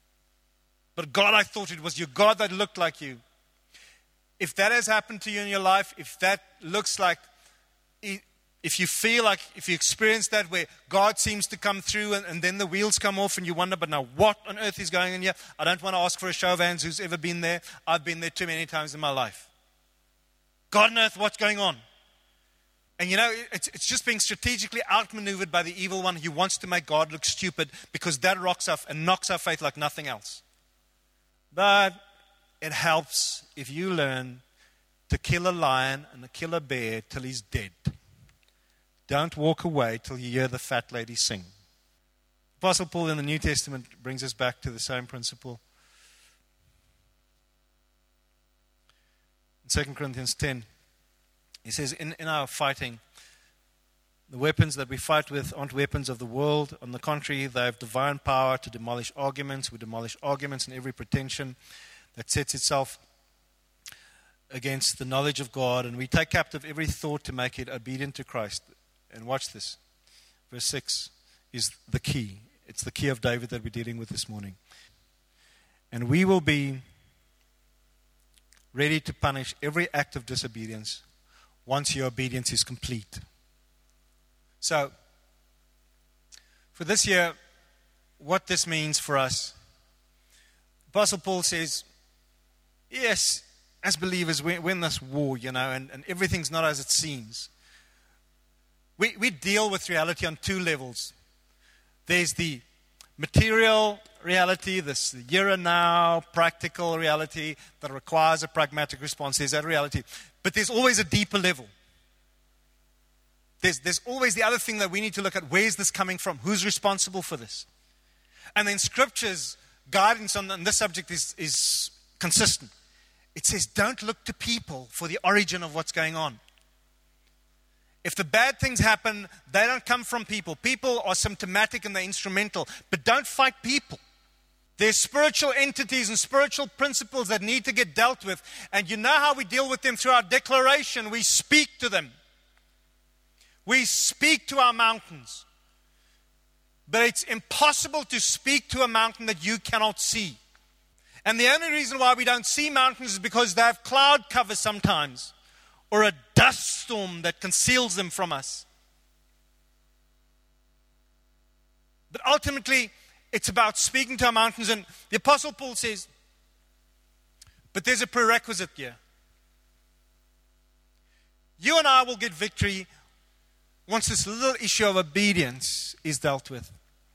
But God, I thought it was your God that looked like you. If that has happened to you in your life, if that looks like, if you feel like, if you experience that where God seems to come through and then the wheels come off and you wonder, but now what on earth is going on here? I don't want to ask for a show of hands who's ever been there. I've been there too many times in my life. God on earth, what's going on? And you know, it's just being strategically outmaneuvered by the evil one who wants to make God look stupid, because that rocks us and knocks our faith like nothing else. But it helps if you learn to kill a lion and to kill a bear till he's dead. Don't walk away till you hear the fat lady sing. Apostle Paul in the New Testament brings us back to the same principle. In 2 Corinthians 10, he says, in our fighting, the weapons that we fight with aren't weapons of the world. On the contrary, they have divine power to demolish arguments. We demolish arguments and every pretension that sets itself against the knowledge of God. And we take captive every thought to make it obedient to Christ. And watch this. Verse 6 is the key. It's the key of David that we're dealing with this morning. And we will be ready to punish every act of disobedience once your obedience is complete. So, for this year, what this means for us, Apostle Paul says, yes, as believers, we're in this war, you know, and everything's not as it seems. We deal with reality on two levels. There's the material reality, this here and now, practical reality that requires a pragmatic response. There's that reality. But there's always a deeper level. There's always the other thing that we need to look at. Where's this coming from? Who's responsible for this? And then Scripture's guidance on this subject is consistent. It says, don't look to people for the origin of what's going on. If the bad things happen, they don't come from people. People are symptomatic and they're instrumental. But don't fight people. There's spiritual entities and spiritual principles that need to get dealt with. And you know how we deal with them through our declaration. We speak to them. We speak to our mountains. But it's impossible to speak to a mountain that you cannot see. And the only reason why we don't see mountains is because they have cloud cover sometimes, or a dust storm that conceals them from us. But ultimately, it's about speaking to our mountains. And the Apostle Paul says, but there's a prerequisite here. You and I will get victory once this little issue of obedience is dealt with.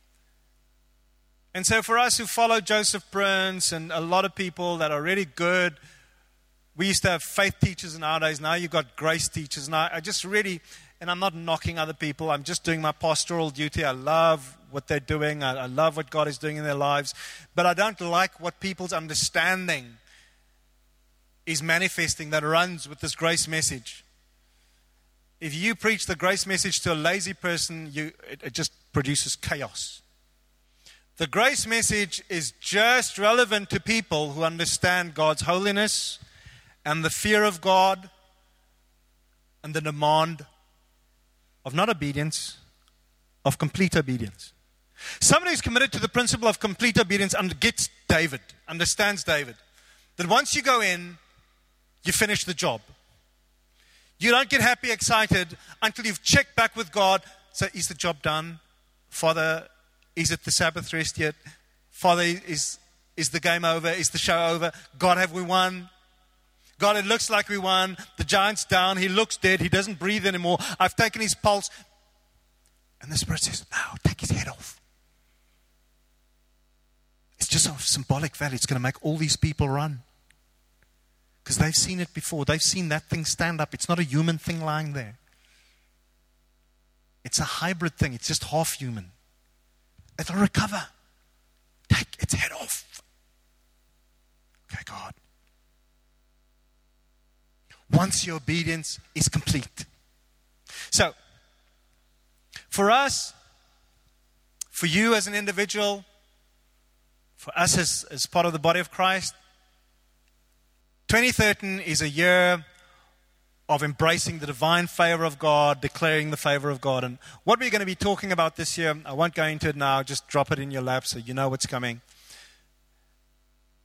And so for us who follow Joseph Prince and a lot of people that are really good, we used to have faith teachers nowadays. Now you've got grace teachers. And I just really, and I'm not knocking other people. I'm just doing my pastoral duty. I love what they're doing. I love what God is doing in their lives. But I don't like what people's understanding is manifesting that runs with this grace message. If you preach the grace message to a lazy person, it just produces chaos. The grace message is just relevant to people who understand God's holiness and the fear of God and the demand of not obedience, of complete obedience. Somebody who's committed to the principle of complete obedience gets David, understands David. That once you go in, you finish the job. You don't get happy, excited until you've checked back with God. So is the job done? Father, is it the Sabbath rest yet? Father, is the game over? Is the show over? God, have we won? God, it looks like we won. The giant's down. He looks dead. He doesn't breathe anymore. I've taken his pulse. And the Spirit says, no, take his head off. It's just a symbolic value. It's going to make all these people run. Because they've seen it before. They've seen that thing stand up. It's not a human thing lying there. It's a hybrid thing. It's just half human. It'll recover. Take its head off. Okay, God. Once your obedience is complete. So, for us, for you as an individual, for us as part of the body of Christ, 2013 is a year of embracing the divine favor of God, declaring the favor of God. And what we're going to be talking about this year, I won't go into it now, just drop it in your lap so you know what's coming.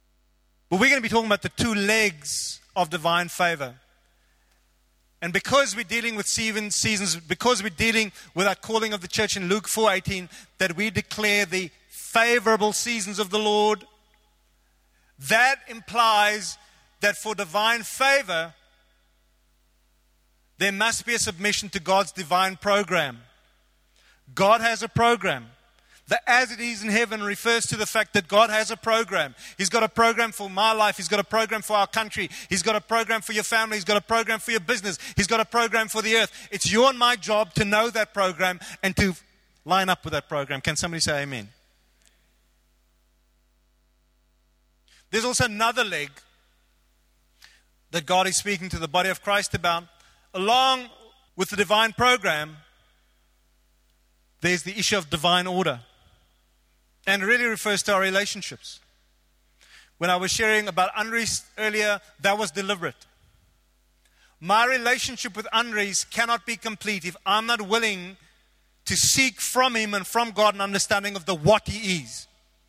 But we're going to be talking about the two legs of divine favor. And because we're dealing with seasons, because we're dealing with our calling of the church in Luke 4:18, that we declare the favorable seasons of the Lord, that implies that for divine favor, there must be a submission to God's divine program. God has a program. The as it is in heaven refers to the fact that God has a program. He's got a program for my life. He's got a program for our country. He's got a program for your family. He's got a program for your business. He's got a program for the earth. It's your and my job to know that program and to line up with that program. Can somebody say amen? There's also another leg that God is speaking to the body of Christ about. Along with the divine program, there's the issue of divine order. And it really refers to our relationships. When I was sharing about Andries earlier, that was deliberate. My relationship with Andries cannot be complete if I'm not willing to seek from him and from God an understanding of the what he is.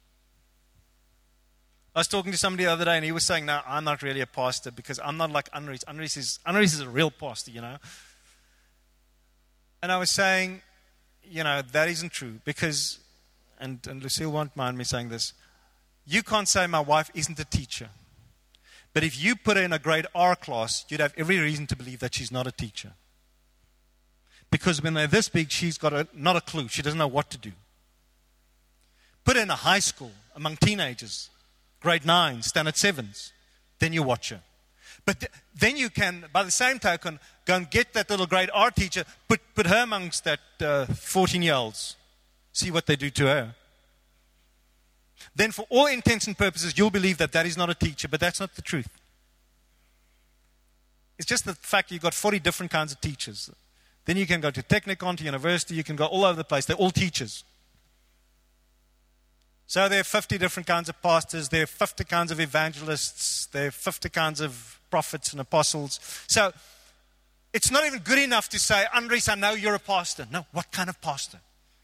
I was talking to somebody the other day and he was saying, no, I'm not really a pastor because I'm not like Andries. Andries is a real pastor, you know. And I was saying, you know, that isn't true because, and Lucille won't mind me saying this, you can't say my wife isn't a teacher. But if you put her in a grade R class, you'd have every reason to believe that she's not a teacher. Because when they're this big, she's got not a clue. She doesn't know what to do. Put her in a high school among teenagers, grade 9, standard 7s, then you watch her. But then you can, by the same token, go and get that little grade R teacher, put her amongst that 14-year-olds. See what they do to her. Then for all intents and purposes, you'll believe that that is not a teacher, but that's not the truth. It's just the fact you've got 40 different kinds of teachers. Then you can go to Technikon, to university, you can go all over the place. They're all teachers. So there are 50 different kinds of pastors, there are 50 kinds of evangelists, there are 50 kinds of prophets and apostles. So it's not even good enough to say, Andries, I know you're a pastor. No, what kind of pastor?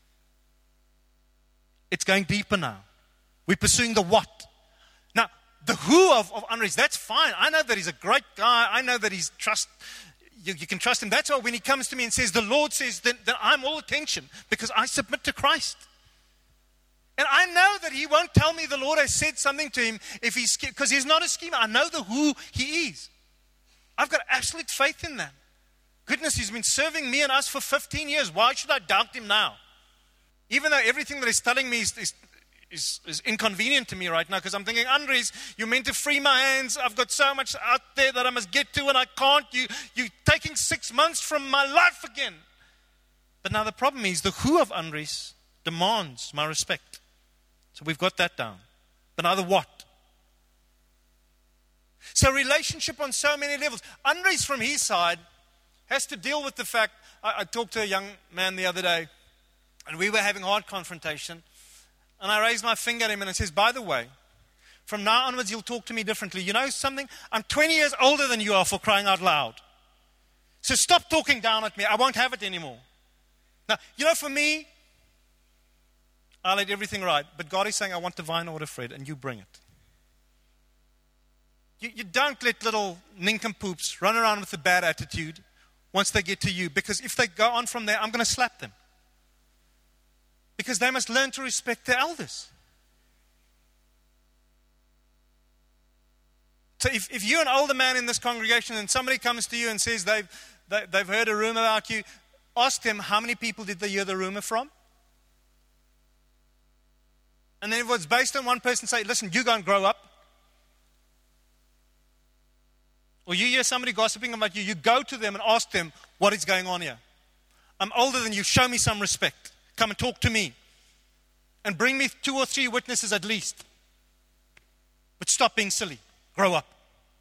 It's going deeper now. We're pursuing the what. Now, the who of Andries, that's fine. I know that he's a great guy. I know that you can trust him. That's why when he comes to me and says, the Lord says, then I'm all attention because I submit to Christ. And I know that he won't tell me the Lord has said something to him if he's because he's not a schemer. I know the who he is. I've got absolute faith in that. Goodness, he's been serving me and us for 15 years. Why should I doubt him now? Even though everything that he's telling me is inconvenient to me right now, because I'm thinking, Andries, you're meant to free my hands. I've got so much out there that I must get to and I can't. You're taking 6 months from my life again. But now the problem is the who of Andries demands my respect. So we've got that down. But now the what. So relationship on so many levels. Andries from his side has to deal with the fact, I talked to a young man the other day, and we were having hard confrontation. And I raised my finger at him and I says, by the way, from now onwards you'll talk to me differently. You know something? I'm 20 years older than you are, for crying out loud. So stop talking down at me. I won't have it anymore. Now, you know, for me, I'll let everything right. But God is saying, I want divine order, Fred, and you bring it. You don't let little nincompoops run around with a bad attitude once they get to you. Because if they go on from there, I'm going to slap them. Because they must learn to respect their elders. So if you're an older man in this congregation and somebody comes to you and says they've heard a rumor about you, ask them, how many people did they hear the rumor from? And then if it's based on one person, say, listen, you go and grow up. Or you hear somebody gossiping about you, you go to them and ask them what is going on here. I'm older than you, show me some respect. Come and talk to me. And bring me 2 or 3 witnesses at least. But stop being silly. Grow up.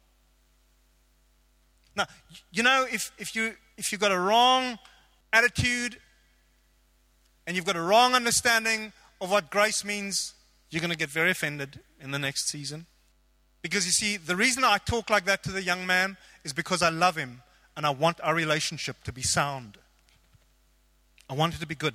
Now, you know, if you've got a wrong attitude and you've got a wrong understanding of what grace means, you're going to get very offended in the next season. Because you see, the reason I talk like that to the young man is because I love him and I want our relationship to be sound. I want it to be good.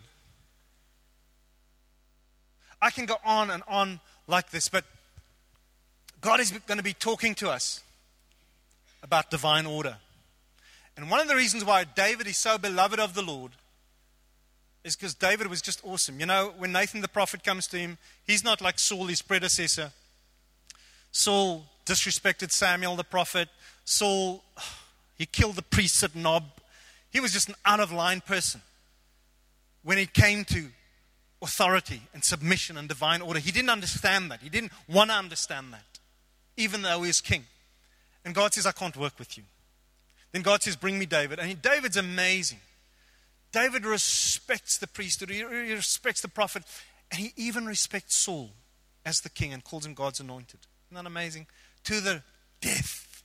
I can go on and on like this, but God is going to be talking to us about divine order. And one of the reasons why David is so beloved of the Lord is because David was just awesome. You know, when Nathan the prophet comes to him, he's not like Saul, his predecessor. Saul disrespected Samuel the prophet. Saul, he killed the priests at Nob. He was just an out-of-line person. When it came to authority and submission and divine order, he didn't understand that. He didn't want to understand that, even though he was king. And God says, I can't work with you. Then God says, bring me David. And David's amazing. David respects the priesthood. He respects the prophet. And he even respects Saul as the king and calls him God's anointed. Isn't that amazing? To the death.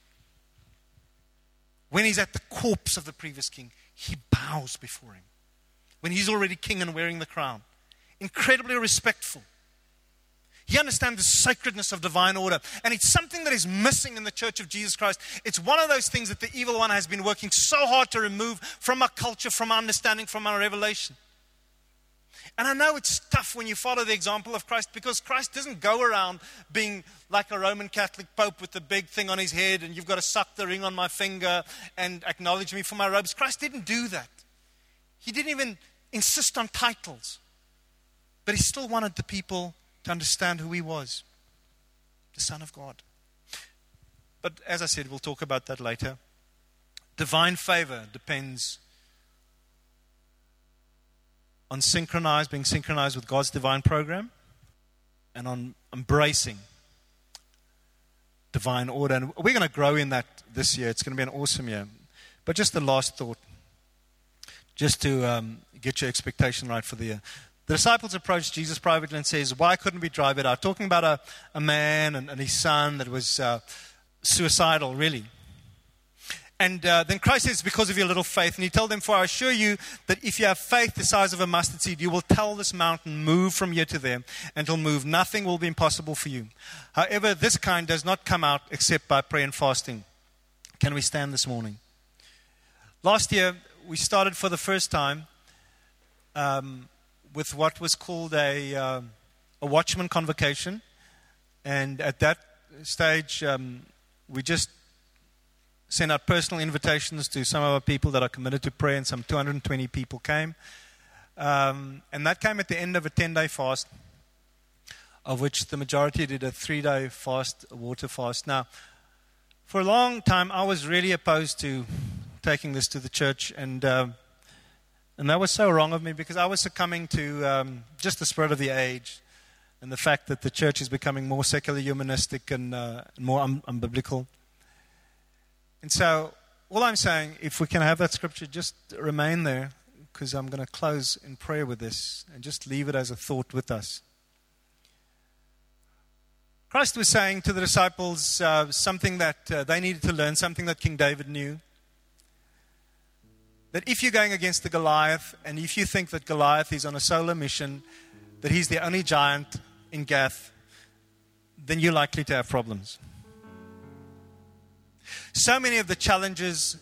When he's at the corpse of the previous king, he bows before him. When he's already king and wearing the crown. Incredibly respectful. He understands the sacredness of divine order. And it's something that is missing in the Church of Jesus Christ. It's one of those things that the evil one has been working so hard to remove from our culture, from our understanding, from our revelation. And I know it's tough when you follow the example of Christ, because Christ doesn't go around being like a Roman Catholic Pope with the big thing on his head and you've got to suck the ring on my finger and acknowledge me for my robes. Christ didn't do that. He didn't even insist on titles. But he still wanted the people to understand who he was, the Son of God. But as I said, we'll talk about that later. Divine favor depends on being synchronized with God's divine program, and on embracing divine order. And we're going to grow in that this year. It's going to be an awesome year. But just the last thought, just to get your expectation right for the year. The disciples approached Jesus privately and says, why couldn't we drive it out? Talking about a man and his son that was suicidal, really. And then Christ says, because of your little faith. And he told them, for I assure you that if you have faith the size of a mustard seed, you will tell this mountain, move from here to there, and it'll move. Nothing will be impossible for you. However, this kind does not come out except by prayer and fasting. Can we stand this morning? Last year, we started for the first time with what was called a watchman convocation. And at that stage, we just sent out personal invitations to some of our people that are committed to prayer, and some 220 people came. And that came at the end of a 10-day fast, of which the majority did a 3-day fast, a water fast. Now, for a long time, I was really opposed to taking this to the church, and that was so wrong of me, because I was succumbing to just the spirit of the age and the fact that the church is becoming more secular, humanistic, and more unbiblical. And so, all I'm saying, if we can have that scripture, just remain there, because I'm going to close in prayer with this and just leave it as a thought with us. Christ was saying to the disciples something that they needed to learn, something that King David knew. That if you're going against the Goliath, and if you think that Goliath is on a solo mission, that he's the only giant in Gath, then you're likely to have problems. So many of the challenges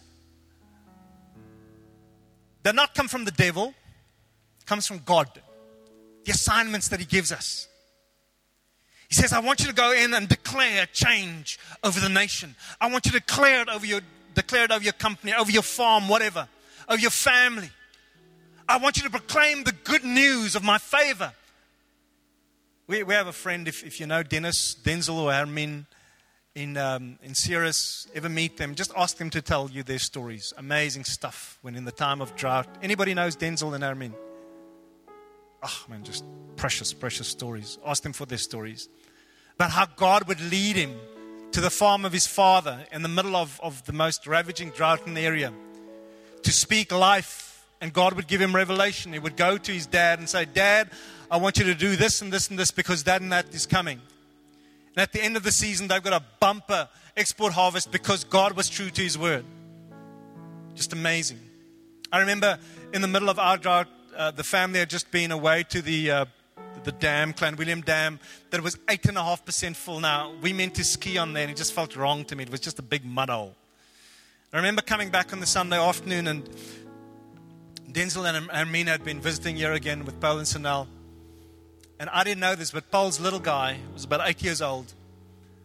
do not come from the devil, comes from God. The assignments that he gives us. He says, I want you to go in and declare change over the nation. I want you to declare it over your company, over your farm, whatever. Of your family. I want you to proclaim the good news of my favor. We have a friend, if you know Denzel or Hermin in Ceres, ever meet them, just ask them to tell you their stories. Amazing stuff when in the time of drought. Anybody knows Denzel and Hermin? Oh man, just precious, precious stories. Ask them for their stories. About how God would lead him to the farm of his father in the middle of the most ravaging drought in the area, to speak life, and God would give him revelation. He would go to his dad and say, Dad, I want you to do this and this and this, because that and that is coming. And at the end of the season, they've got a bumper export harvest because God was true to his word. Just amazing. I remember in the middle of our drought, the family had just been away to the dam, Clanwilliam Dam, that was 8.5% full. Now, we meant to ski on there, and it just felt wrong to me. It was just a big mud hole. I remember coming back on the Sunday afternoon, and Denzel and Hermine had been visiting here again with Paul and Sanel. And I didn't know this, but Paul's little guy was about 8 years old.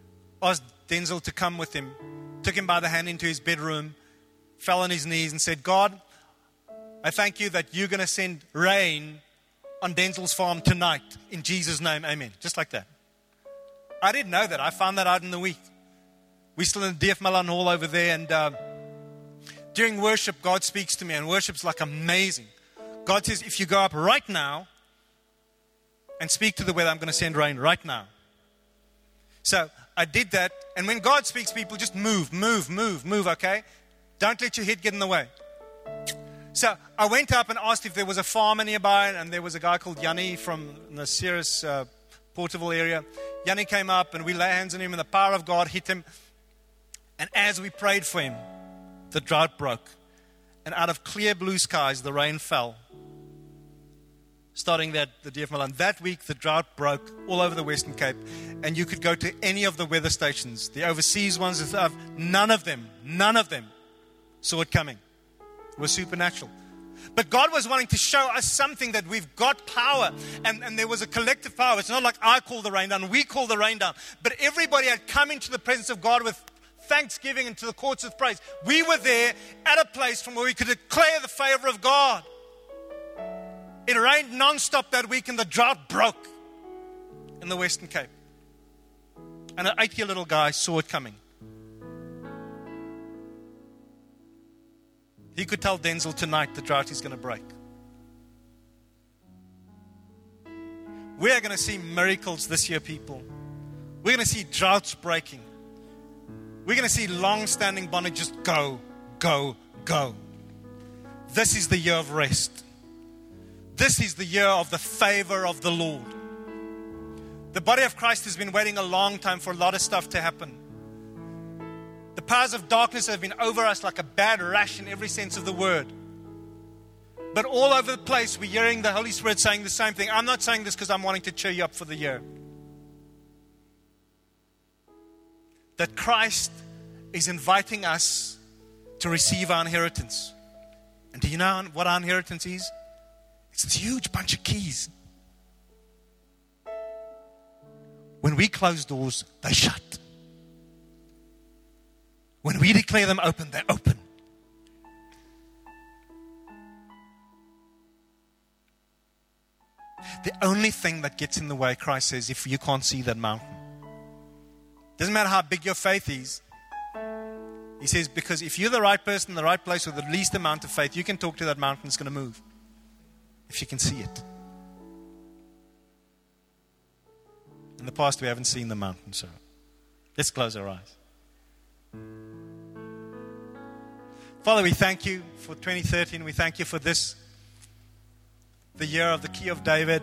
asked Denzel to come with him, took him by the hand into his bedroom, fell on his knees and said, God, I thank you that you're going to send rain on Denzel's farm tonight. In Jesus' name, amen. Just like that. I didn't know that. I found that out in the week. We're still in the DF Malan Hall over there, and during worship, God speaks to me, and worship's like amazing. God says, if you go up right now and speak to the weather, I'm going to send rain right now. So I did that, and when God speaks, people just move, okay? Don't let your head get in the way. So I went up and asked if there was a farmer nearby, and there was a guy called Yanni from the Ceres Porterville area. Yanni came up, and we lay hands on him, and the power of God hit him. And as we prayed for him, the drought broke. And out of clear blue skies, the rain fell. Starting the DF Malan. That week, the drought broke all over the Western Cape. And you could go to any of the weather stations, the overseas ones, none of them saw it coming. It was supernatural. But God was wanting to show us something, that we've got power. And there was a collective power. It's not like I call the rain down, we call the rain down. But everybody had come into the presence of God with thanksgiving and to the courts of praise. We were there at a place from where we could declare the favor of God. It rained non-stop that week, and the drought broke in the Western Cape. And an 8-year little guy saw it coming. He could tell Denzel tonight the drought is going to break. We are going to see miracles this year, people. We're going to see droughts breaking. We're going to see long-standing bondage just go. This is the year of rest. This is the year of the favor of the Lord. The body of Christ has been waiting a long time for a lot of stuff to happen. The powers of darkness have been over us like a bad rash in every sense of the word. But all over the place, we're hearing the Holy Spirit saying the same thing. I'm not saying this because I'm wanting to cheer you up for the year. That Christ is inviting us to receive our inheritance. And do you know what our inheritance is? It's this huge bunch of keys. When we close doors, they shut. When we declare them open, they're open. The only thing that gets in the way, Christ says, if you can't see that mountain. Doesn't matter how big your faith is. He says, because if you're the right person in the right place with the least amount of faith, you can talk to that mountain, it's going to move. If you can see it. In the past, we haven't seen the mountain, so let's close our eyes. Father, we thank you for 2013. We thank you for this, the year of the Key of David.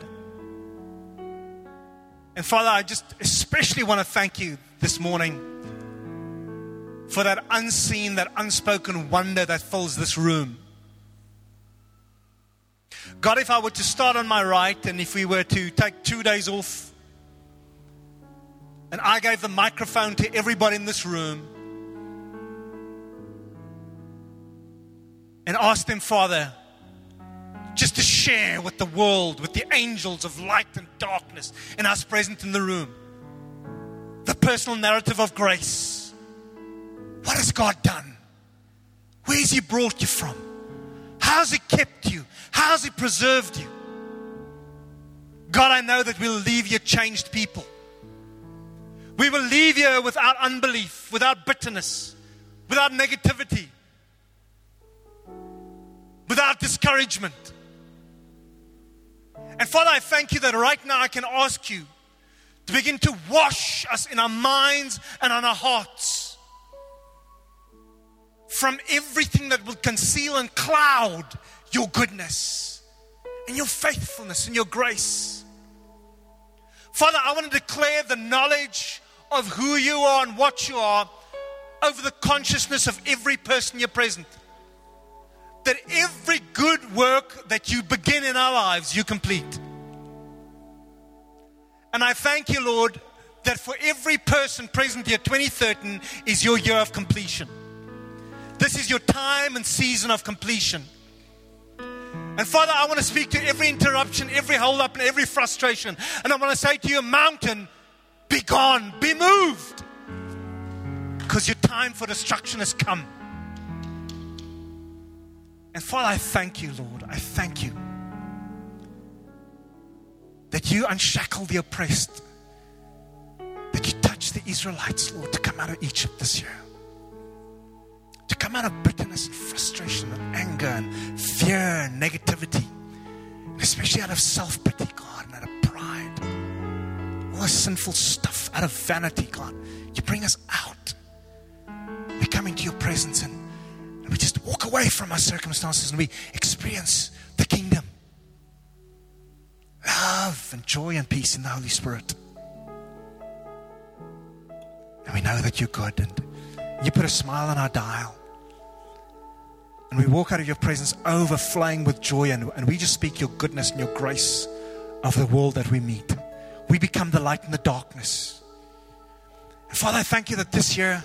And Father, I just especially want to thank you this morning for that unseen, that unspoken wonder that fills this room. God, if I were to start on my right, and if we were to take 2 days off, and I gave the microphone to everybody in this room, and asked them, Father, just to share with the world, with the angels of light and darkness, and us present in the room, the personal narrative of grace. What has God done? Where has He brought you from? How has He kept you? How has He preserved you? God, I know that we'll leave here changed people. We will leave here without unbelief, without bitterness, without negativity, without discouragement. And Father, I thank you that right now I can ask you to begin to wash us in our minds and on our hearts from everything that will conceal and cloud your goodness and your faithfulness and your grace. Father, I want to declare the knowledge of who you are and what you are over the consciousness of every person here present. That every good work that you begin in our lives, you complete. And I thank you, Lord, that for every person present here, 2013 is your year of completion. This is your time and season of completion. And Father, I want to speak to every interruption, every hold up, and every frustration. And I want to say to you, mountain, be gone, be moved. because your time for destruction has come. And Father, I thank you, Lord. I thank you that you unshackle the oppressed, that you touch the Israelites, Lord, to come out of Egypt this year, to come out of bitterness and frustration and anger and fear and negativity, and especially out of self-pity, God, and out of pride, all the sinful stuff, out of vanity, God. You bring us out. We come into your presence and we just walk away from our circumstances and we experience the kingdom. Love and joy and peace in the Holy Spirit. And we know that you're good, and you put a smile on our dial. And we walk out of your presence overflowing with joy, and we just speak your goodness and your grace of the world that we meet. We become the light in the darkness. And Father, I thank you that this year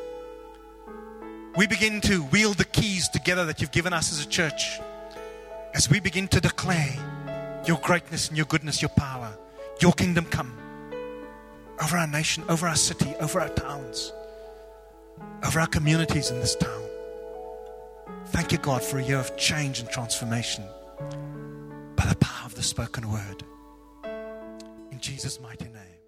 we begin to wield the keys together that you've given us as a church, as we begin to declare your greatness and your goodness, your power, your kingdom come over our nation, over our city, over our towns, over our communities in this town. Thank you, God, for a year of change and transformation by the power of the spoken word. In Jesus' mighty name.